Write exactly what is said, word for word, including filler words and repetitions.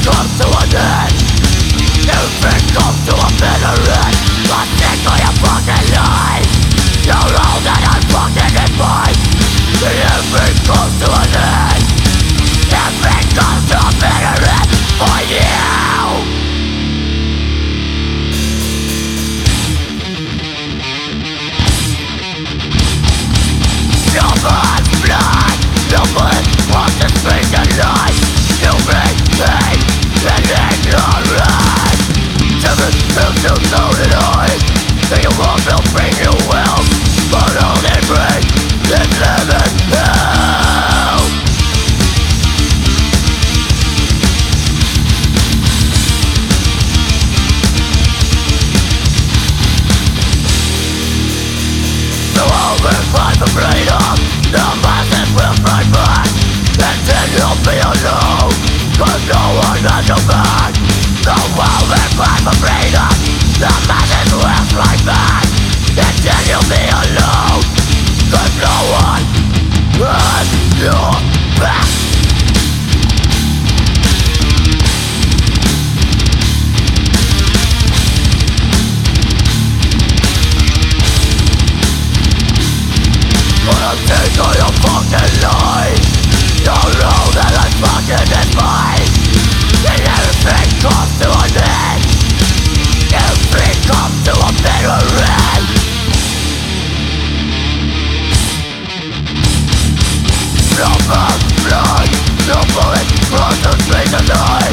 comes to an end, everything comes to a bitter end. I'm sick of your fucking lies. You're all that I fucking admire. And everything comes to an end, everything comes to a bitter end for you. No one's blood, no one wants to speak a lie. You make pain and ignorance. Seven pills to know that I say you won't feel free, you will, but only break and live in hell. So I'll fight for freedom. The masses will fight back, and then you'll be alone, cause no one has your back. So I'll fight for freedom. The masses will fight back, and then you'll be alone, cause no one has your back. I'll take all your fucking lies. You know that I fucking despise. And everything comes to an end, everything comes to a bitter end. No more blood, no bullet, cross the streets of night.